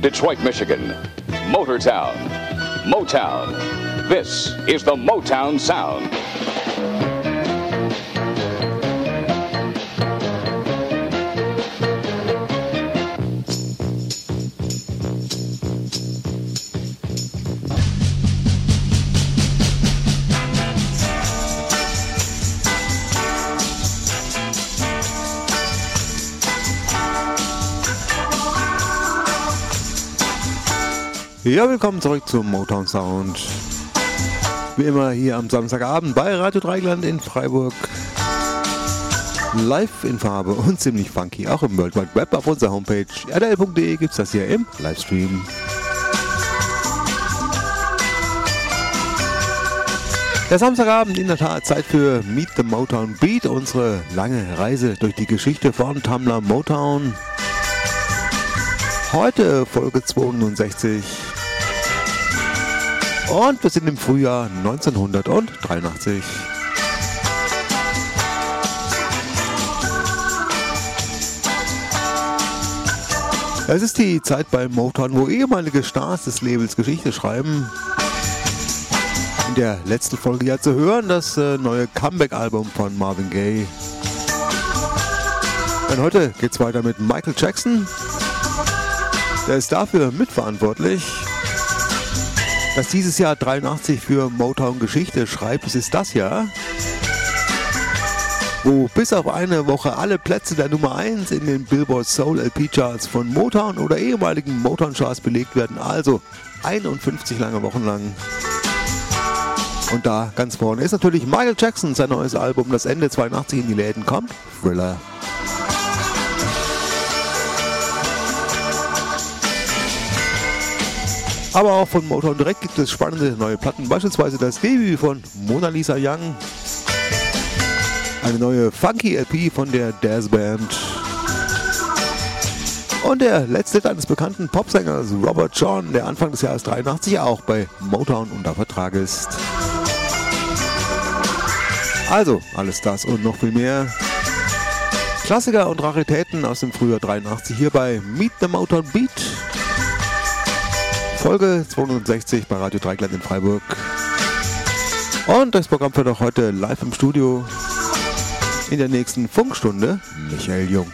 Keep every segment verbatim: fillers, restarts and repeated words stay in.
Detroit, Michigan. Motortown. Motown. This is the Motown Sound. Ja, willkommen zurück zum Motown Sound. Wie immer hier am Samstagabend bei Radio Dreieckland in Freiburg. Live in Farbe und ziemlich funky, auch im World Wide Web auf unserer Homepage r d l punkt d e gibt es das hier im Livestream. Der Samstagabend in der Tat Zeit für Meet the Motown Beat, unsere lange Reise durch die Geschichte von Tamla Motown. Heute Folge zweiundsechzig. Und wir sind im Frühjahr neunzehnhundertdreiundachtzig. Es ist die Zeit bei Motown, wo ehemalige Stars des Labels Geschichte schreiben. In der letzten Folge ja zu hören, das äh, neue Comeback-Album von Marvin Gaye. Und heute geht's weiter mit Michael Jackson. Der ist dafür mitverantwortlich, dass dieses Jahr dreiundachtzig für Motown Geschichte schreibt. Es ist das Jahr, wo bis auf eine Woche alle Plätze der Nummer eins in den Billboard Soul L P Charts von Motown oder ehemaligen Motown Charts belegt werden. Also einundfünfzig lange Wochen lang. Und da ganz vorne ist natürlich Michael Jackson, sein neues Album, das Ende zweiundachtzig in die Läden kommt, Thriller. Aber auch von Motown direkt gibt es spannende neue Platten, beispielsweise das Debüt von Mona Lisa Young, eine neue Funky L P von der Dazz Band und der letzte Hit eines bekannten Popsängers Robert John, der Anfang des Jahres dreiundachtzig auch bei Motown unter Vertrag ist. Also, alles das und noch viel mehr. Klassiker und Raritäten aus dem Frühjahr dreiundachtzig hier bei Meet the Motown Beat. Folge zweiundsechzig bei Radio Dreieckland in Freiburg. Und das Programm wird auch heute live im Studio. In der nächsten Funkstunde Michael Jung.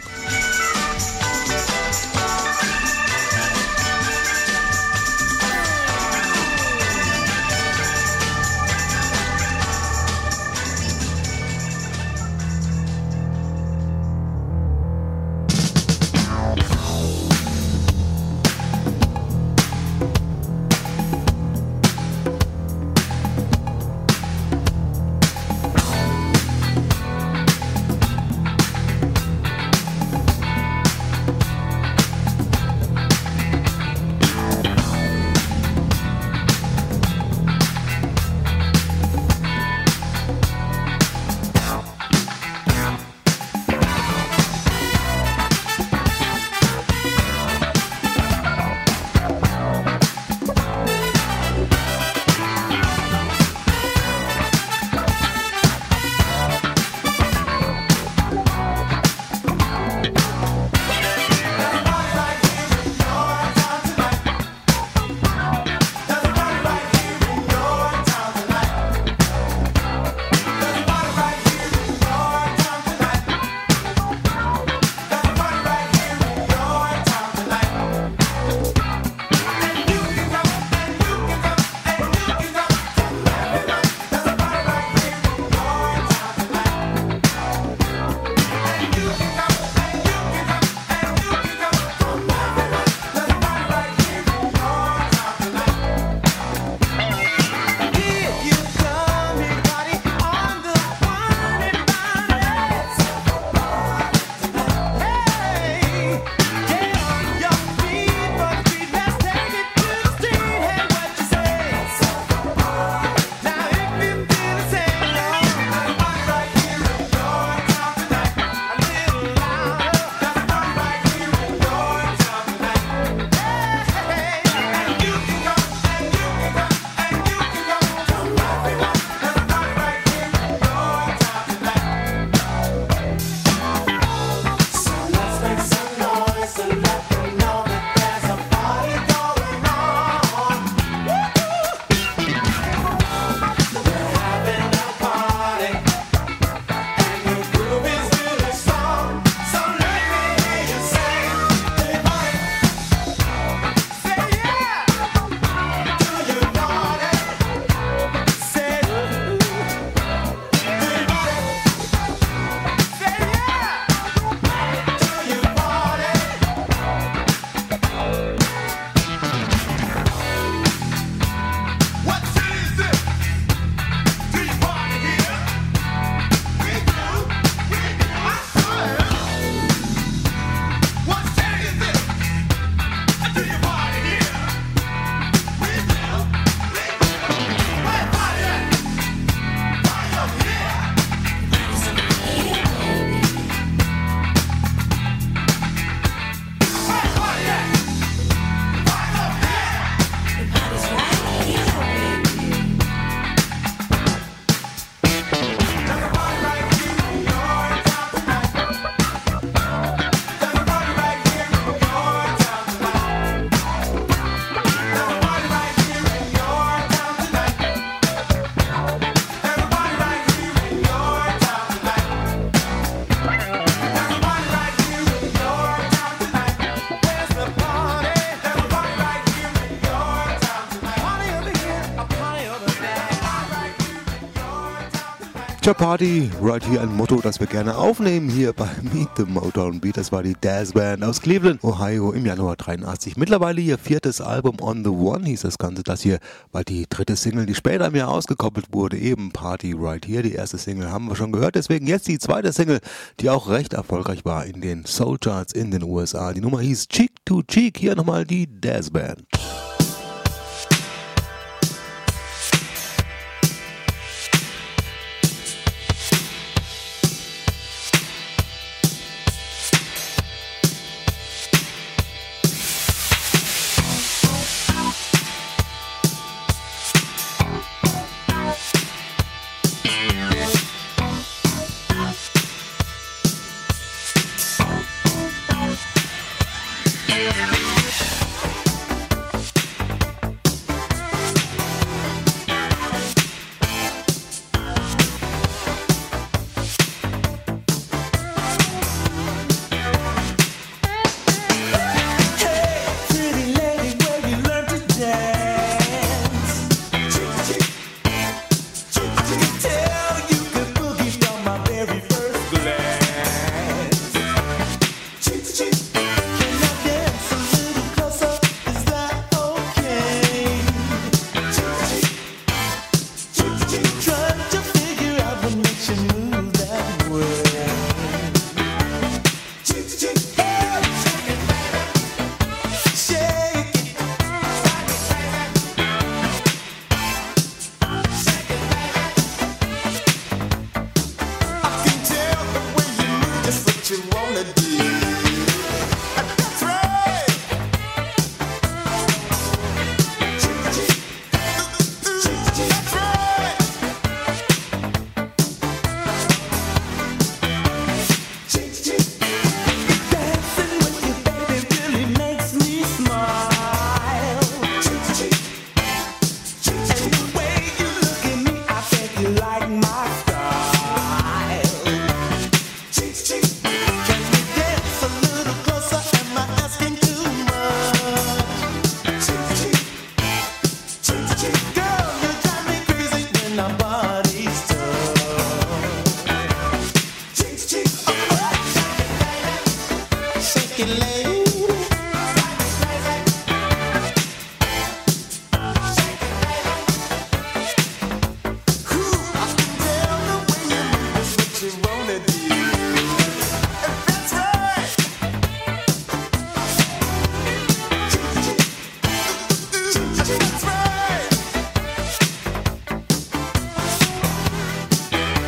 Tja, Party, right hier ein Motto, das wir gerne aufnehmen hier bei Meet the Motown Beat. Das war die Dazz Band aus Cleveland, Ohio im Januar dreiundachtzig. Mittlerweile ihr viertes Album On the One hieß das Ganze. Das hier war die dritte Single, die später im Jahr ausgekoppelt wurde. Eben Party Right Here. Die erste Single haben wir schon gehört. Deswegen jetzt die zweite Single, die auch recht erfolgreich war in den Soul Charts in den U S A. Die Nummer hieß Cheek to Cheek. Hier nochmal die Dazz Band.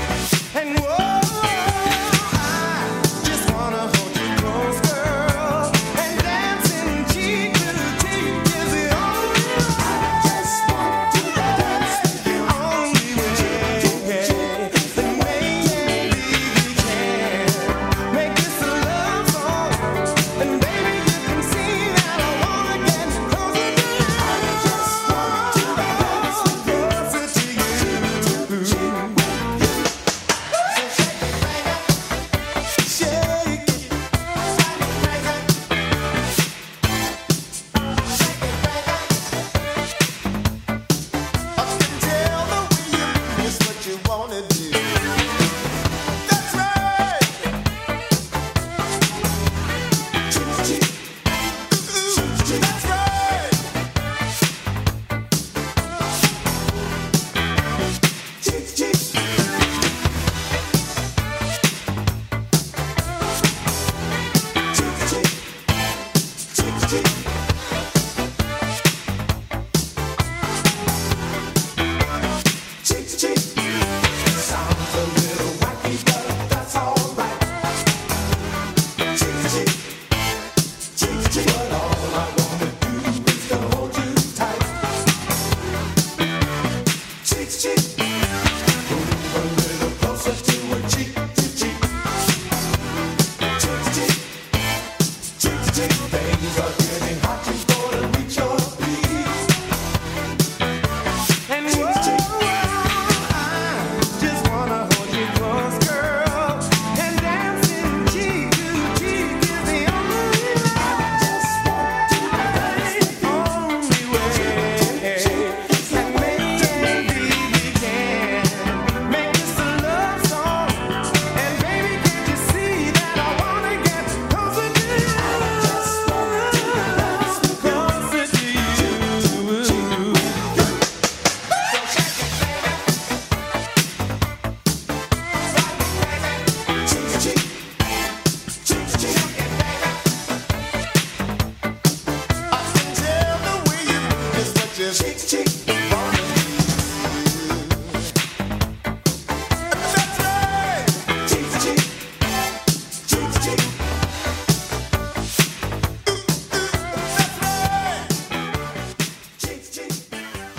And whoa, I just wanna hold you close, girl.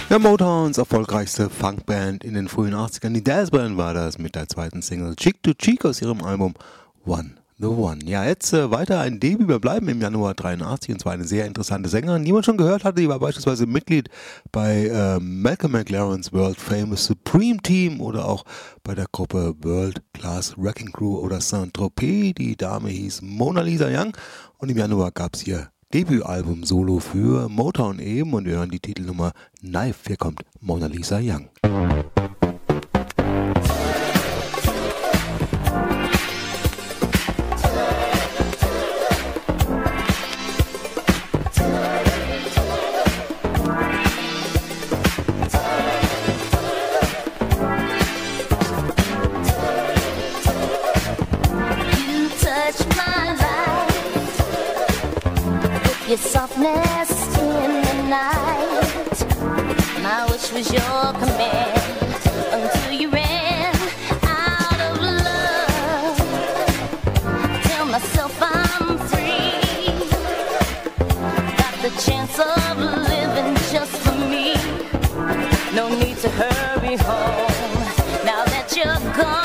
Ja, Motowns erfolgreichste Funkband in den frühen achtzigern, die Dazz-Band war das mit der zweiten Single Cheek to Cheek aus ihrem Album One the One. Ja, jetzt äh, weiter ein Debüt. Wir bleiben im Januar dreiundachtzig und zwar eine sehr interessante Sängerin, die man schon gehört hatte. Die war beispielsweise Mitglied bei äh, Malcolm McLaren's World Famous Supreme Team oder auch bei der Gruppe World Class Wrecking Crew oder Saint-Tropez. Die Dame hieß Mona Lisa Young und im Januar gab es ihr Debütalbum Solo für Motown eben und wir hören die Titelnummer Knife. Hier kommt Mona Lisa Young. Your softness in the night, my wish was your command until you ran out of love. Tell myself I'm free, got the chance of living just for me. No need to hurry home now that you're gone.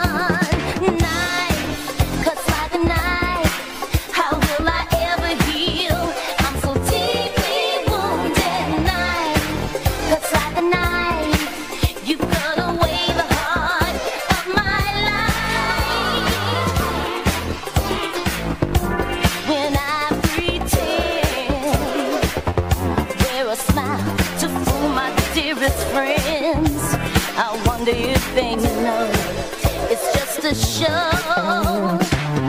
Do you think you know it's just a show?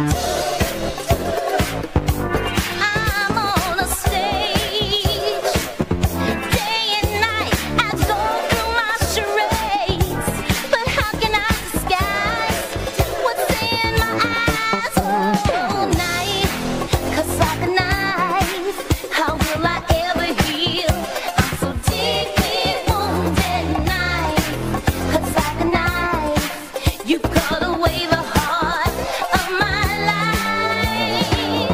I'm on a stage, day and night I go through my charades, but how can I disguise what's in my eyes? Oh, night, 'cause like a knife, how will I ever heal? I'm so deeply wounded. Night, like a knife, you cut away the heart of my life.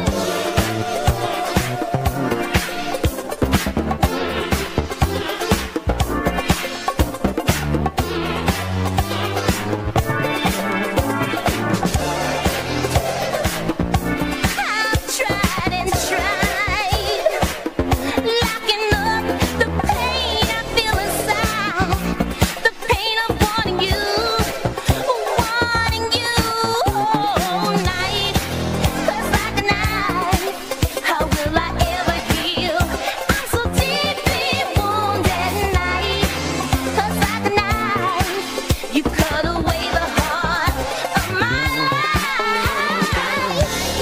I've tried and tried, locking up the pain I feel inside, the pain of wanting you, wanting you all night. 'Cause like a knife, how will I ever heal? I'm so deeply wounded. Night, 'cause like a knife, you cut away the heart of my life.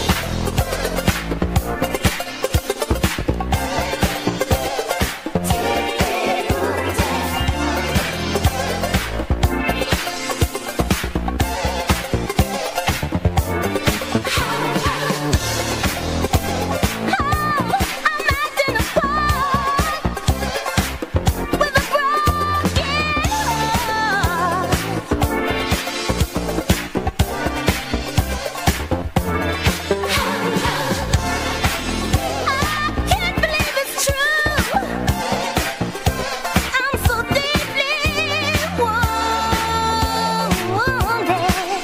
I'm acting a part with a broken heart. I can't believe it's true. I'm so deeply wounded.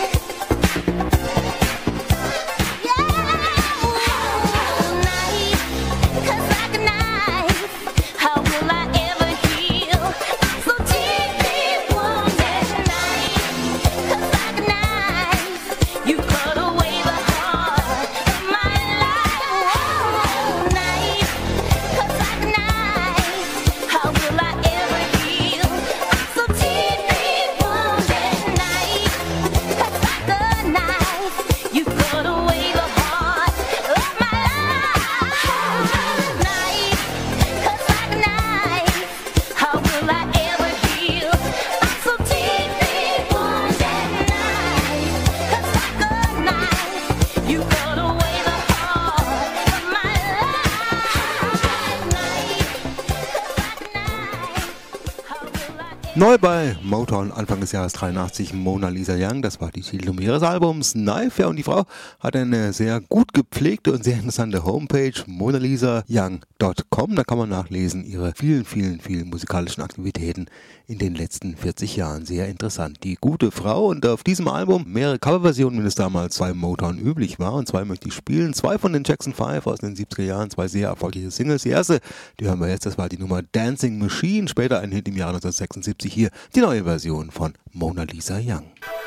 Night, 'cause like a knife, how will I ever heal? I'm so deeply wounded. Night, 'cause like a knife, you cut away the heart of my life. Night, 'cause like a knife, how will I ever heal? I'm so deeply wounded. Night, 'cause like a knife, you cut away the heart of my life. Night, 'cause like a knife, how will I ever heal? I'm so deeply wounded. Night, 'cause like a knife, you cut away the heart of my life. Night, 'cause like a knife, how will I ever Neu bei Motown Anfang des Jahres dreiundachtzig, Mona Lisa Young, das war die Titelnummer ihres Albums Knife. Ja, und die Frau hat eine sehr gut gepflegte und sehr interessante Homepage, mona lisa young punkt com. Da kann man nachlesen ihre vielen, vielen, vielen musikalischen Aktivitäten in den letzten vierzig Jahren. Sehr interessant. Die gute Frau, und auf diesem Album mehrere Coverversionen, wie es damals bei Motown üblich war, und zwei möchte ich spielen. Zwei von den Jackson Five aus den siebziger Jahren, zwei sehr erfolgreiche Singles. Die erste, die hören wir jetzt, das war die Nummer Dancing Machine, später ein Hit im Jahr neunzehnhundertsechsundsiebzig. Hier die neue Version von Mona Lisa Young.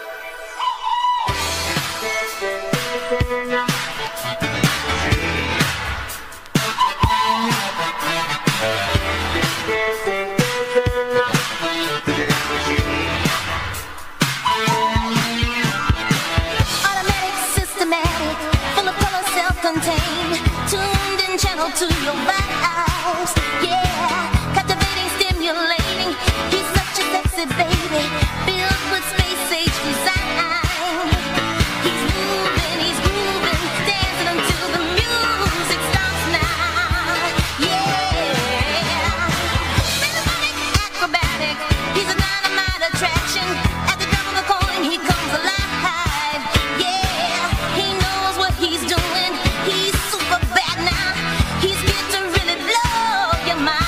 Automatic, systematic, full of color, self-contained, tuned in channel to your vibes. Yeah, captivating, stimulating. He's such a sexy baby, filled with space age design. He's moving, he's grooving, dancing until the music stops now. Yeah, rhythmic, acrobatic. He's a dynamite attraction. At the drop of a coin, he comes alive. Yeah, he knows what he's doing. He's super bad now. He's good to really blow your mind.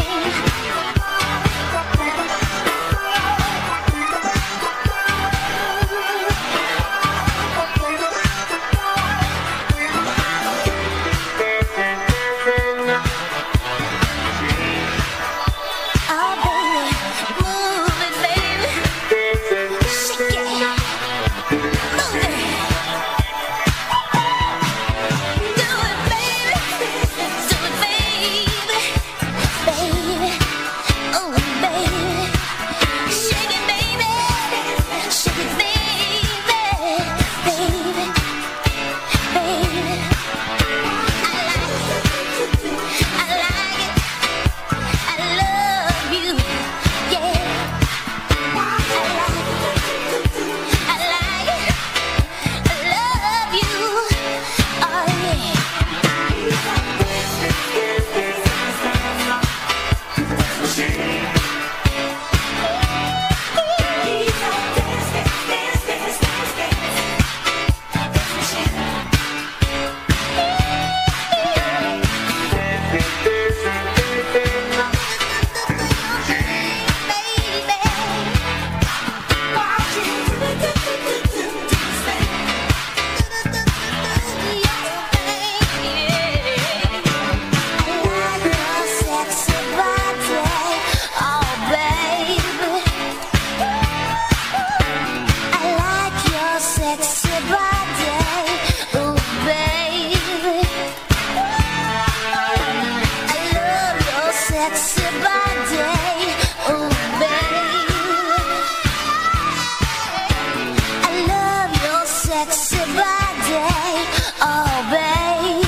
Oh baby, move it, baby, shake it, move it, do it, baby, do it, baby, baby, oh baby, shake it, baby, shake it, baby, baby, baby. I like it, I like it. I love you, yeah. I like it, I like it. I love you, oh yeah. Sexy body, oh baby, I love your sexy body, oh baby.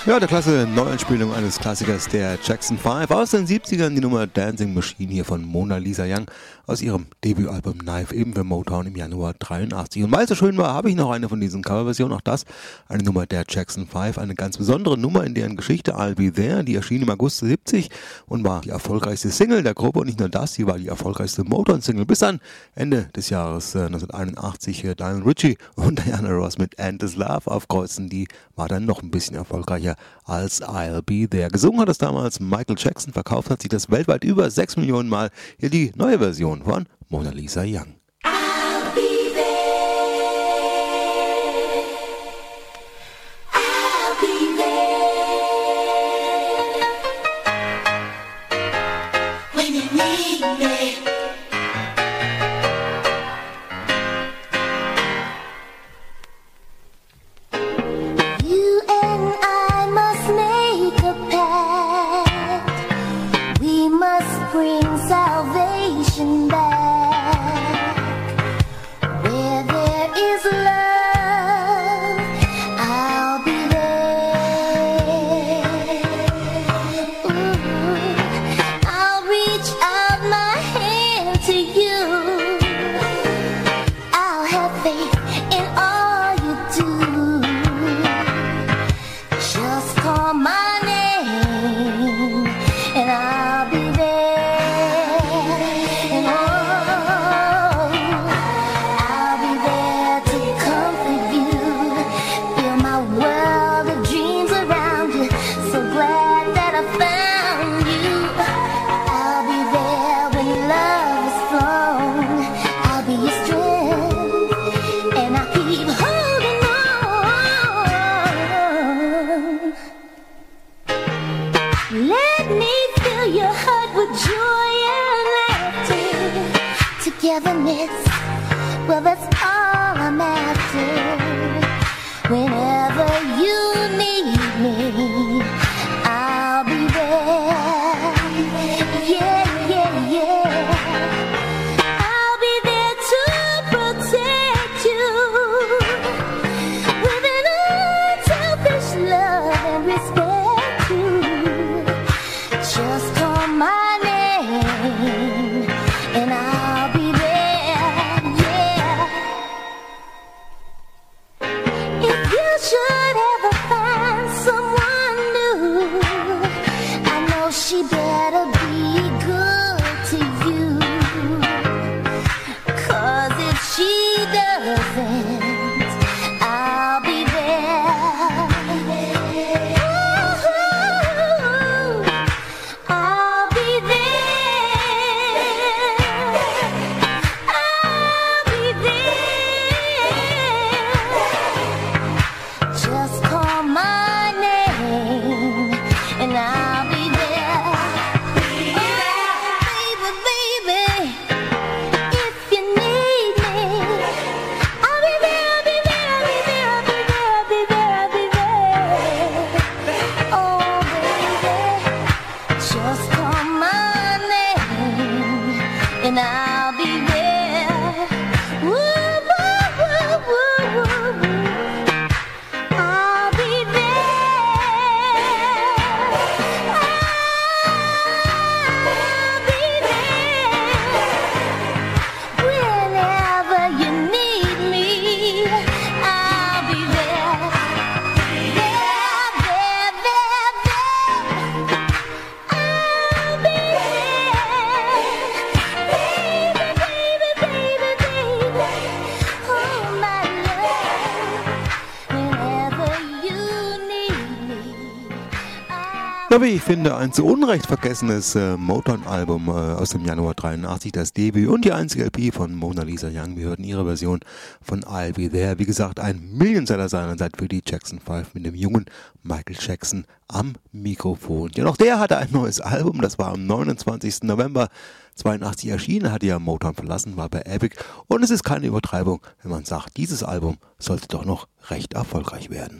Ja, der klasse Neueinspielung eines Klassikers der Jackson fünf aus den siebzigern, die Nummer Dancing Machine hier von Mona Lisa Young aus ihrem Debütalbum Knife, eben für Motown im Januar dreiundachtzig. Und weil es so schön war, habe ich noch eine von diesen Coverversionen, auch das eine Nummer der Jackson fünf, eine ganz besondere Nummer in deren Geschichte, I'll Be There, die erschien im August siebzig und war die erfolgreichste Single der Gruppe und nicht nur das, sie war die erfolgreichste Motown-Single bis dann Ende des Jahres äh, neunzehnhunderteinundachtzig äh, Lionel Richie und Diana Ross mit Endless Love aufkreuzen, die war dann noch ein bisschen erfolgreicher als I'll Be There. Gesungen hat es damals Michael Jackson, verkauft hat sich das weltweit über sechs Millionen Mal. Hier die neue Version von Mona Lisa Young. I'll be there. I'll be there when you need me. You and I must make a pact. We must bring salvation back. Where there is love, I'll be there. Ooh, I'll reach out my hand to you. I'll have faith in all you do. Just call my name and I'll be there. And oh, I'll be there to comfort you. Feel my world of dreams around you. So glad that I found you. I'll be there when love is flown. I'll be your strength and I'll keep holding on. Let me fill your heart with joy and laughter. Togetherness, well, that's all I'm after. Whenever you need me, I'll be there. Yeah, yeah, yeah. I'll be there to protect you with an unselfish love and respect you. Just call my name and I'll be there, yeah. If you should ever find someone new, I know she better be good to you. 'Cause if she doesn't, I'll be there. Ooh, I'll be there. I'll be there. Just call my name and I'll be there. Oh, baby, baby, if you need me, I'll be there, I'll be there, I'll be there, I'll be there, I'll be there, I'll be there. Oh, baby, just call my name and I'll be there. Woo, woo, woo, woo, woo, woo. I'll be there. I'll be there. Whenever you need me, I'll be there. There, there, there, there. I'll be there. Baby, baby, baby, baby. Oh, my love. Whenever you need me, I'll Ja, wie ich finde, ein zu Unrecht vergessenes äh, Motown-Album äh, aus dem Januar dreiundachtzig, das Debüt und die einzige L P von Mona Lisa Young. Wir hörten ihre Version von I'll Be There. Wie gesagt, ein Millionseller seinerzeit für die Jackson fünf mit dem jungen Michael Jackson am Mikrofon. Ja, auch der hatte ein neues Album, das war am neunundzwanzigsten November zweiundachtzig erschienen, hatte ja Motown verlassen, war bei Epic und es ist keine Übertreibung, wenn man sagt, dieses Album sollte doch noch recht erfolgreich werden.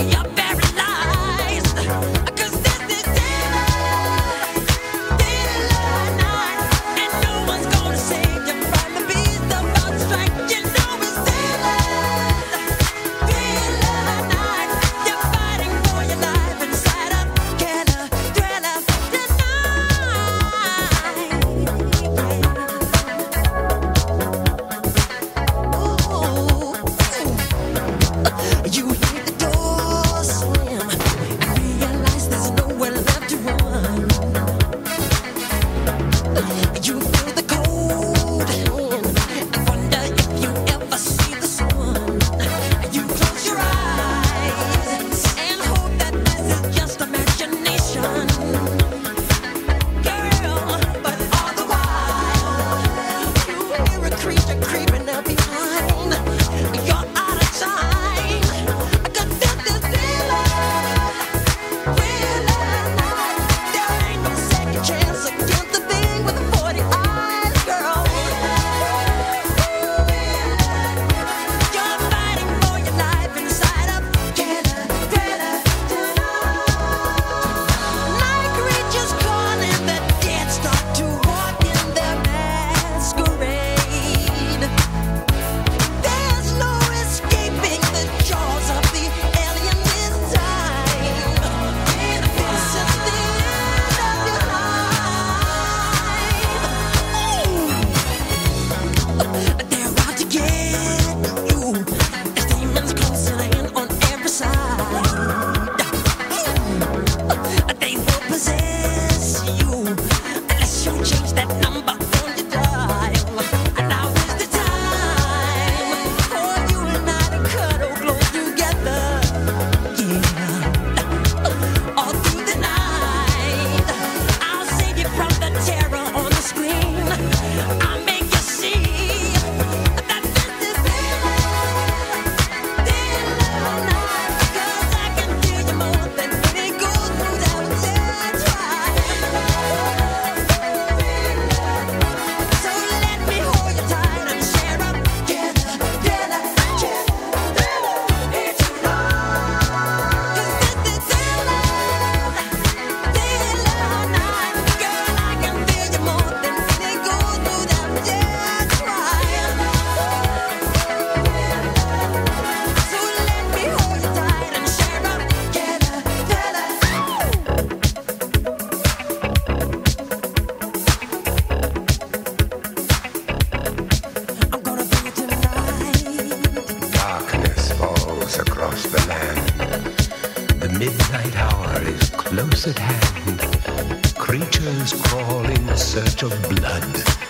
close at hand. Creatures crawl in search of blood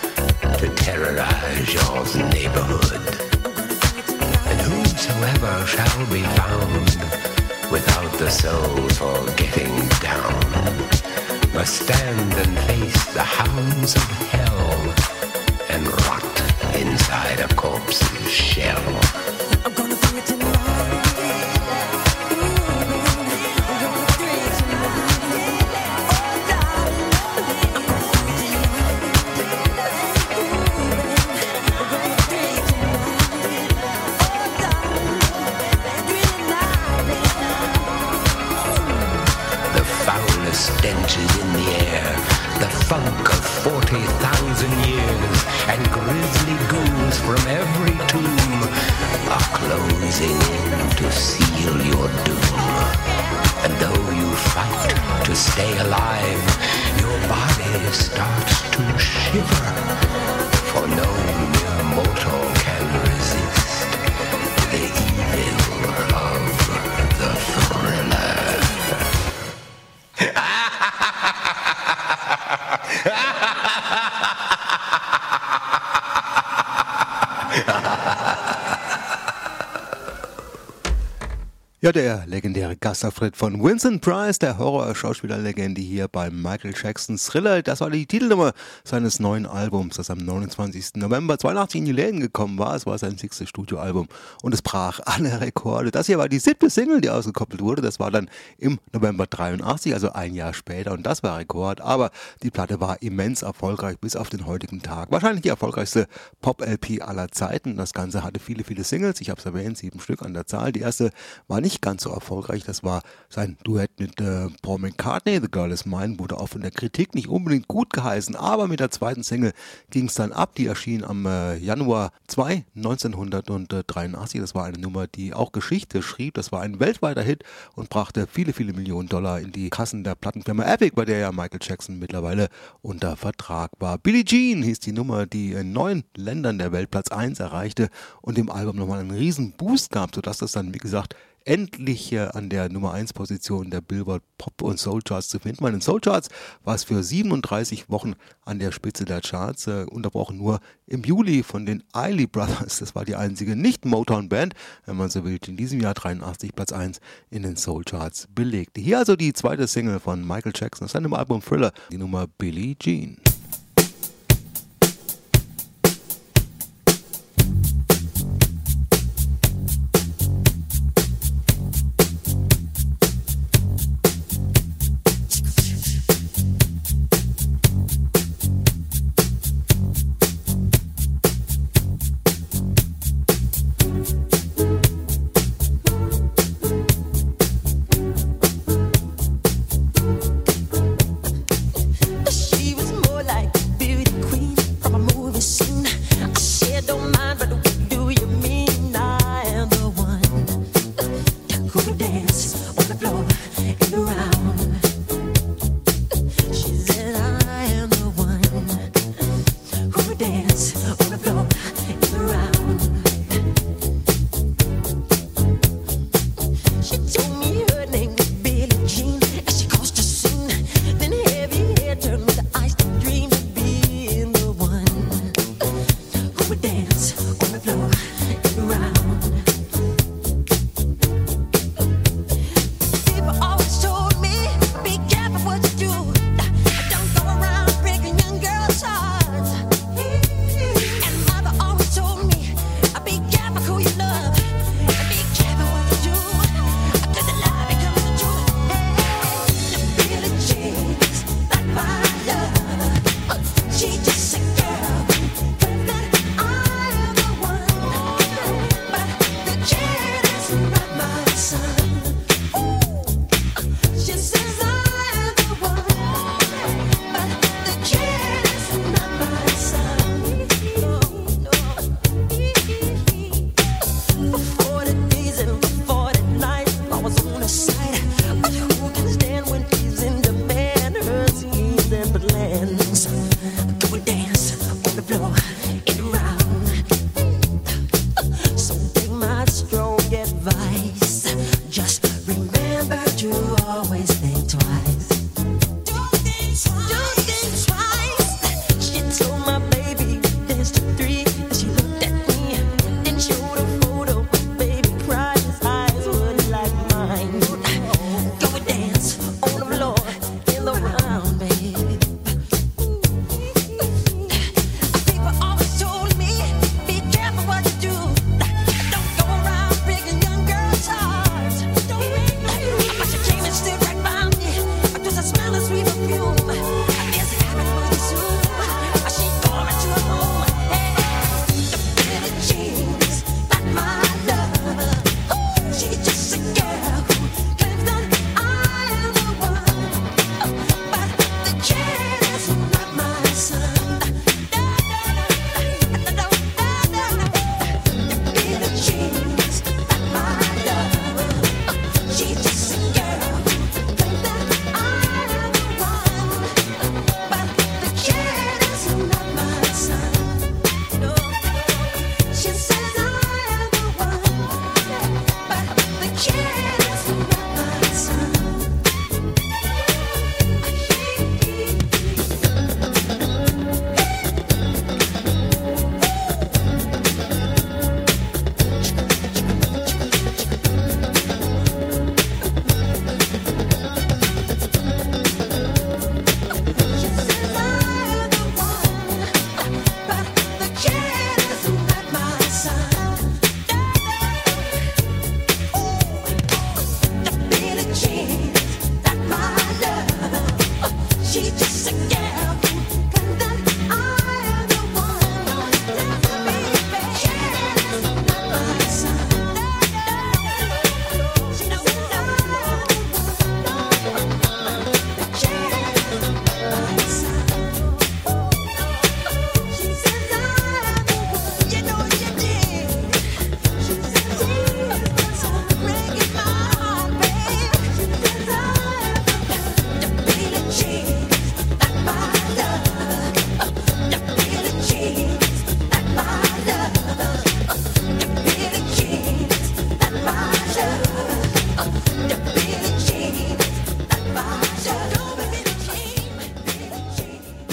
to terrorize your neighborhood. And whosoever shall be found without the soul for getting down must stand and face the hounds of hell and rot inside a corpse's shell. I'm gonna do it tonight. Stench is in the air, the funk of forty thousand years, and grisly ghouls from every tomb are closing in to seal your doom. And though you fight to stay alive, your body starts to shiver, for no mere mortal can resist the evil of the thriller. Ja, der legendäre Gastauftritt von Vincent Price, der Horror-Schauspielerlegende hier bei Michael Jacksons Thriller. Das war die Titelnummer seines neuen Albums, das am neunundzwanzigsten November zweiundachtzig in die Läden gekommen war. Es war sein sechstes Studioalbum und es brach alle Rekorde. Das hier war die siebte Single, die ausgekoppelt wurde. Das war dann im November dreiundachtzig, also ein Jahr später, und das war Rekord. Aber die Platte war immens erfolgreich bis auf den heutigen Tag. Wahrscheinlich die erfolgreichste Pop-L P aller Zeiten. Das Ganze hatte viele, viele Singles. Ich habe es erwähnt, sieben Stück an der Zahl. Die erste war nicht nicht ganz so erfolgreich. Das war sein Duett mit äh, Paul McCartney, The Girl Is Mine, wurde auch von der Kritik nicht unbedingt gut geheißen, aber mit der zweiten Single ging es dann ab. Die erschien am äh, Januar zweiten neunzehnhundertdreiundachtzig. Das war eine Nummer, die auch Geschichte schrieb. Das war ein weltweiter Hit und brachte viele, viele Millionen Dollar in die Kassen der Plattenfirma Epic, bei der ja Michael Jackson mittlerweile unter Vertrag war. Billie Jean hieß die Nummer, die in neun Ländern der Welt Platz eins erreichte und dem Album nochmal einen riesen Boost gab, sodass das dann, wie gesagt, endlich äh, an der Nummer eins Position der Billboard Pop- und Soul Charts zu finden. Bei den Soul Charts war es für siebenunddreißig Wochen an der Spitze der Charts, äh, unterbrochen nur im Juli von den Isley Brothers. Das war die einzige Nicht-Motown-Band, wenn man so will, die in diesem Jahr dreiundachtzig Platz eins in den Soul Charts belegte. Hier also die zweite Single von Michael Jackson aus seinem Album Thriller, die Nummer Billie Jean. People always told me, be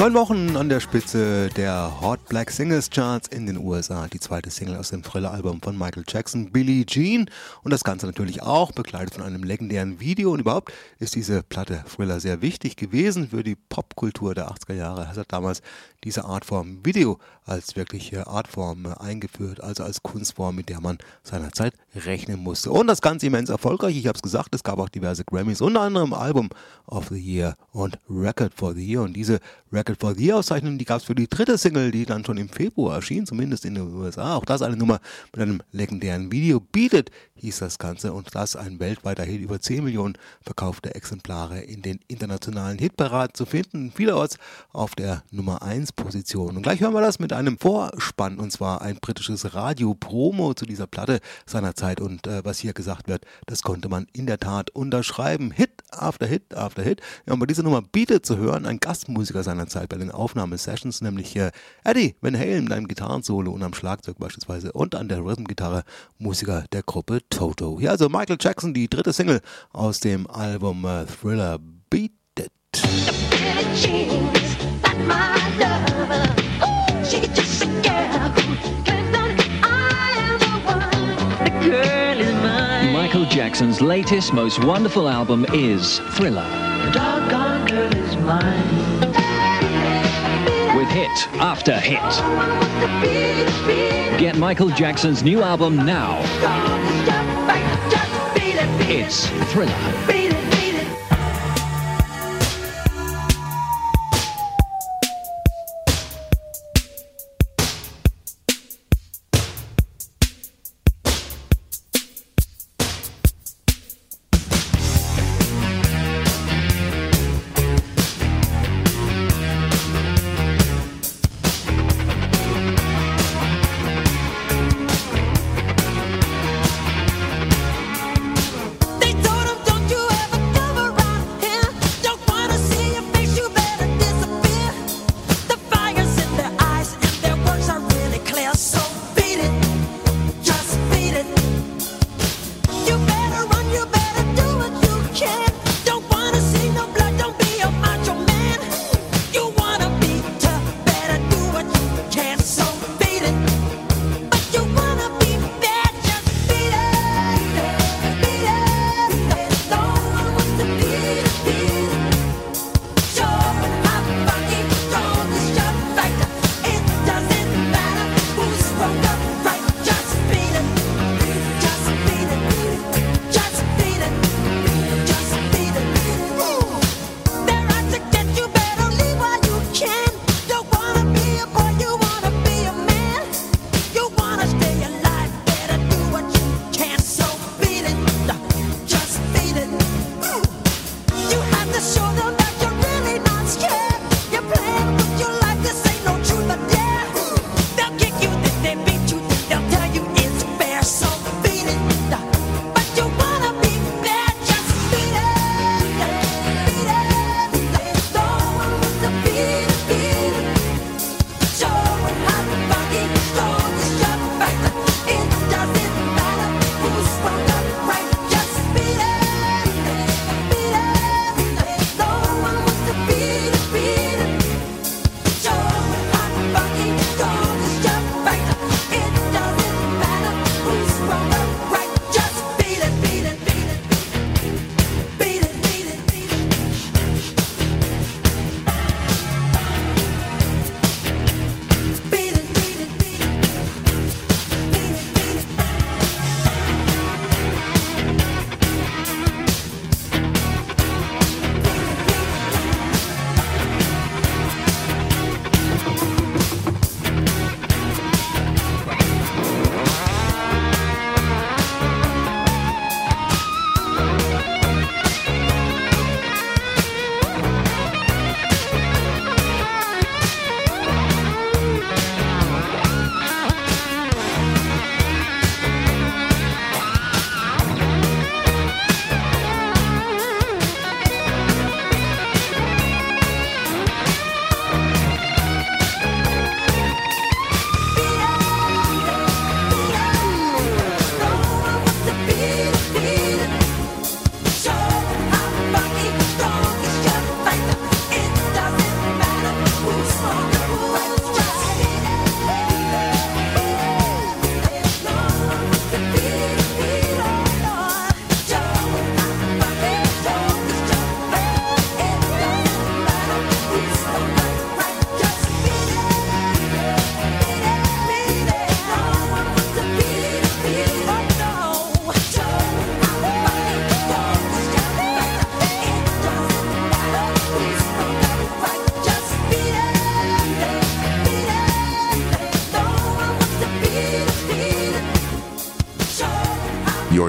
Neun Wochen an der Spitze der Hot Black Singles Charts in den U S A. Die zweite Single aus dem Thriller-Album von Michael Jackson, Billie Jean. Und das Ganze natürlich auch begleitet von einem legendären Video. Und überhaupt ist diese Platte Thriller sehr wichtig gewesen für die Popkultur der achtziger Jahre. Es hat damals diese Artform Video als wirkliche Artform eingeführt, also als Kunstform, mit der man seinerzeit rechnen musste. Und das Ganze immens erfolgreich. Ich habe es gesagt, es gab auch diverse Grammys, unter anderem Album of the Year und Record for the Year. Und diese Record for the Year Auszeichnung, die gab es für die dritte Single, die dann schon im Februar erschien, zumindest in den U S A. Auch das eine Nummer mit einem legendären Video. Beat It hieß das Ganze, und das ein weltweiter Hit, über zehn Millionen verkaufte Exemplare in den internationalen Hitparaden zu finden, vielerorts auf der Nummer eins Position. Und gleich hören wir das mit einem Vorspann, und zwar ein britisches Radio-Promo zu dieser Platte seiner Zeit. Und äh, was hier gesagt wird, das konnte man in der Tat unterschreiben. Hit after Hit after Hit. Ja, und bei dieser Nummer Beat It zu hören, ein Gastmusiker seiner Zeit bei den Aufnahmesessions, nämlich äh, Eddie Van Halen mit einem Gitarrensolo und am Schlagzeug beispielsweise und an der Rhythmgitarre Musiker der Gruppe Toto. Hier also Michael Jackson, die dritte Single aus dem Album äh, Thriller, Beat It. Michael Jackson's latest, most wonderful album is Thriller. Doggone girl is mine. With hit after hit. Get Michael Jackson's new album now. It's Thriller. They told him, don't you ever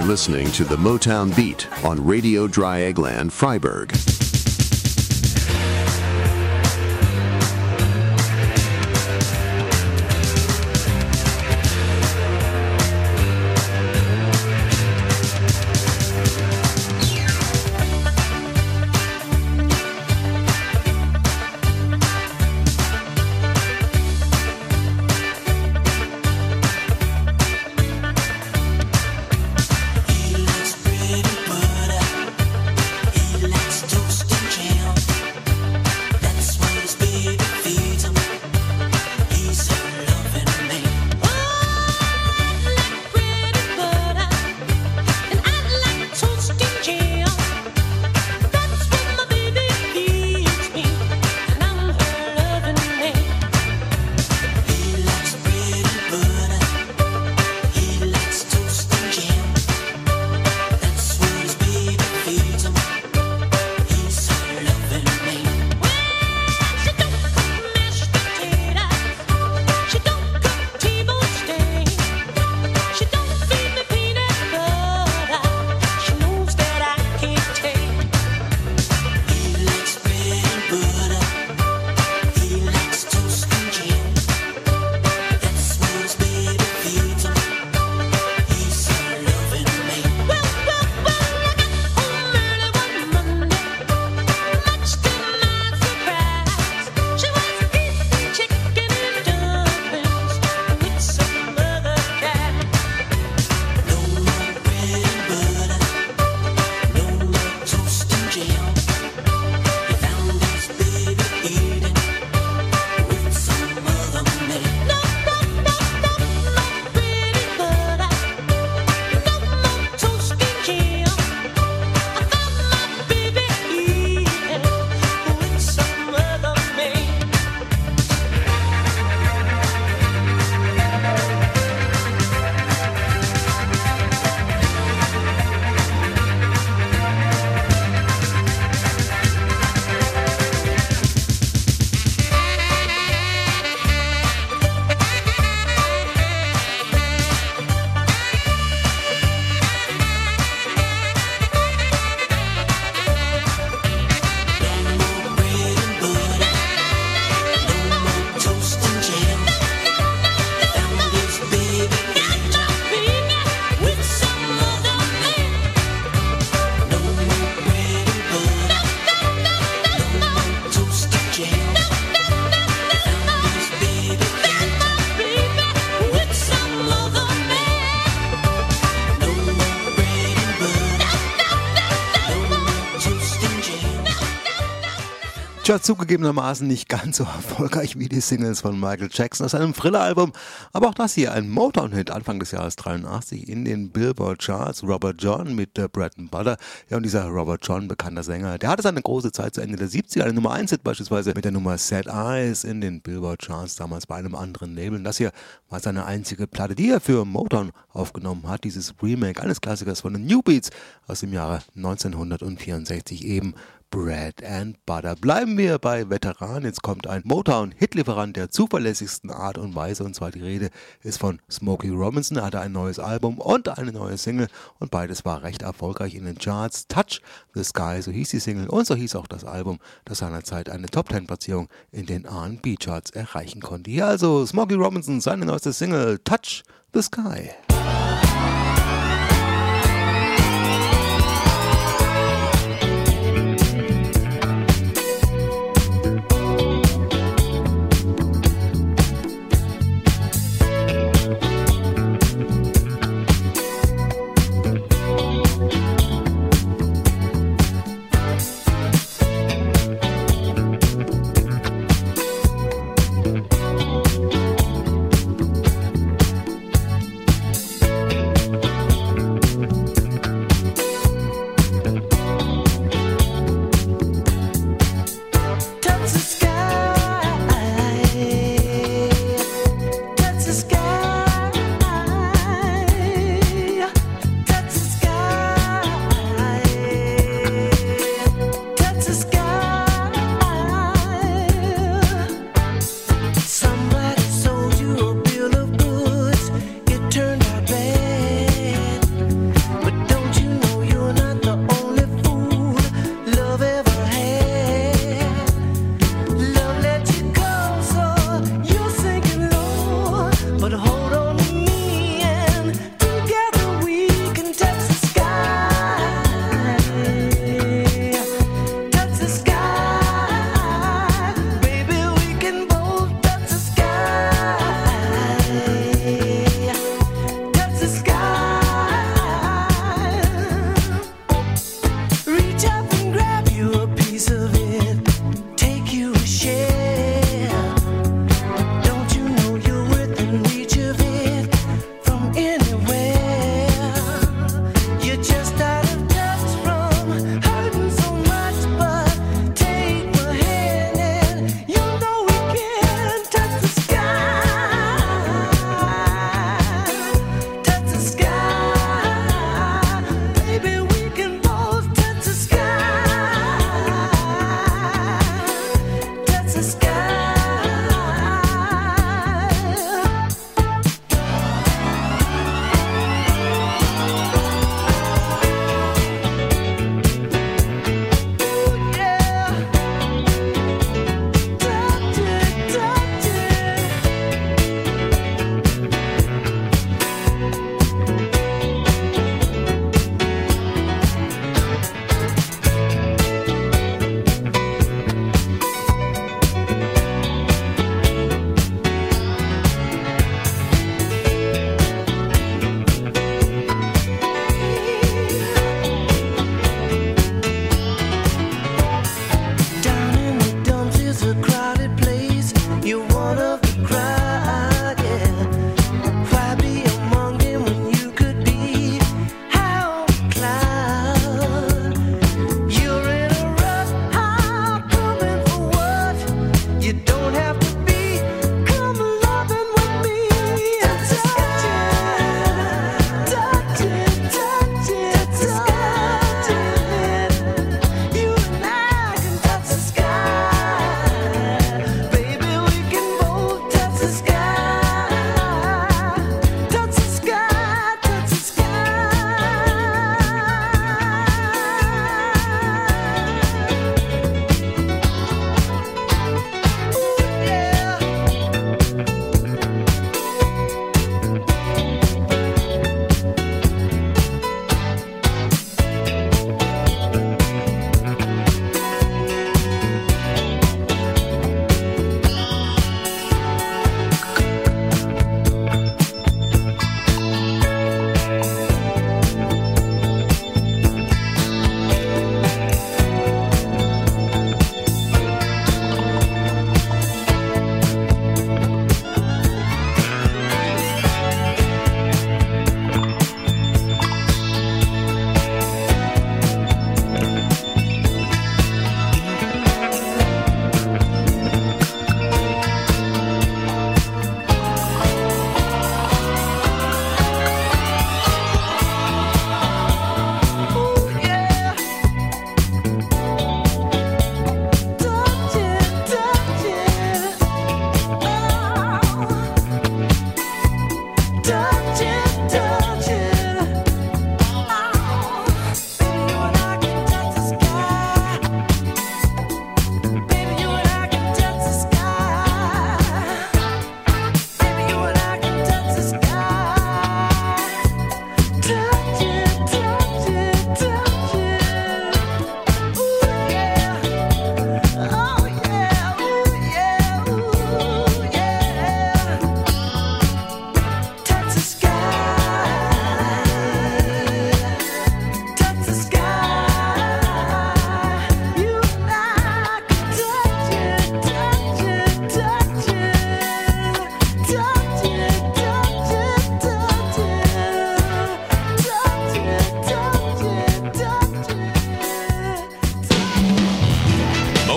You're listening to the Motown Beat on Radio Dreieckland, Freiburg. Tja, zugegebenermaßen nicht ganz so erfolgreich wie die Singles von Michael Jackson aus einem Thriller-Album, aber auch das hier, ein Motown-Hit Anfang des Jahres dreiundachtzig in den Billboard-Charts, Robert John mit äh, Bread and Butter. Ja, und dieser Robert John, bekannter Sänger, der hatte seine große Zeit zu Ende der siebziger, eine Nummer eins Hit beispielsweise mit der Nummer Sad Eyes in den Billboard-Charts, damals bei einem anderen Label. Und das hier war seine einzige Platte, die er für Motown aufgenommen hat, dieses Remake eines Klassikers von den New Beats aus dem Jahre neunzehnhundertvierundsechzig eben. Bread and Butter. Bleiben wir bei Veteranen. Jetzt kommt ein Motown-Hitlieferant der zuverlässigsten Art und Weise, und zwar die Rede ist von Smokey Robinson. Er hatte ein neues Album und eine neue Single und beides war recht erfolgreich in den Charts. Touch the Sky, so hieß die Single und so hieß auch das Album, das seinerzeit eine Top Ten Platzierung in den R and B Charts erreichen konnte. Hier also Smokey Robinson, seine neueste Single Touch the Sky.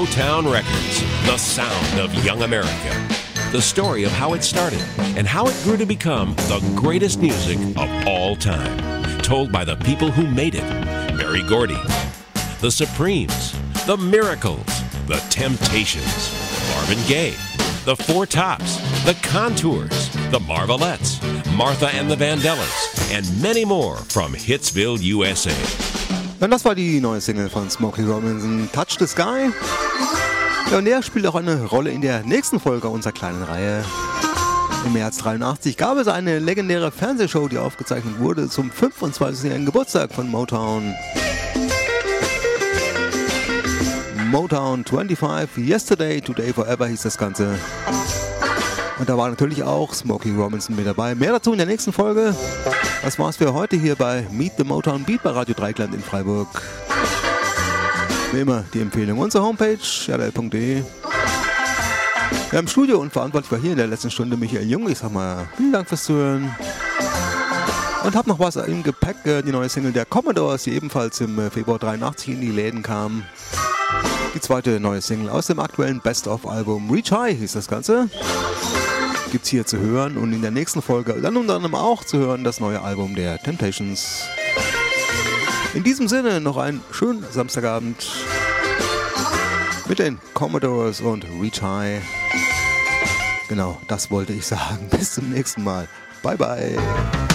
Motown Records, the sound of young America. The story of how it started and how it grew to become the greatest music of all time. Told by the people who made it. Berry Gordy, the Supremes, the Miracles, the Temptations, Marvin Gaye, the Four Tops, the Contours, the Marvelettes, Martha and the Vandellas, and many more from Hitsville, U S A. Und das war die neue Single von Smokey Robinson, Touch the Sky. Ja, und der spielt auch eine Rolle in der nächsten Folge unserer kleinen Reihe. Im März dreiundachtzig gab es eine legendäre Fernsehshow, die aufgezeichnet wurde zum fünfundzwanzigjährigen Geburtstag von Motown. Motown fünfundzwanzig, Yesterday, Today, Forever hieß das Ganze. Und da war natürlich auch Smokey Robinson mit dabei. Mehr dazu in der nächsten Folge. Das war's für heute hier bei Meet the Motown Beat bei Radio Dreieckland in Freiburg. Wie immer die Empfehlung unserer Homepage r l punkt d e. Ja, im Studio und verantwortlich war hier in der letzten Stunde Michael Jung. Ich sag mal, vielen Dank fürs Zuhören. Und hab noch was im Gepäck, die neue Single der Commodores, die ebenfalls im Februar dreiundachtzig in die Läden kam. Die zweite neue Single aus dem aktuellen Best-of-Album Reach High hieß das Ganze. Gibt's hier zu hören und in der nächsten Folge dann unter anderem auch zu hören das neue Album der Temptations. In diesem Sinne noch einen schönen Samstagabend mit den Commodores und Reach High. Genau, das wollte ich sagen. Bis zum nächsten Mal. Bye bye.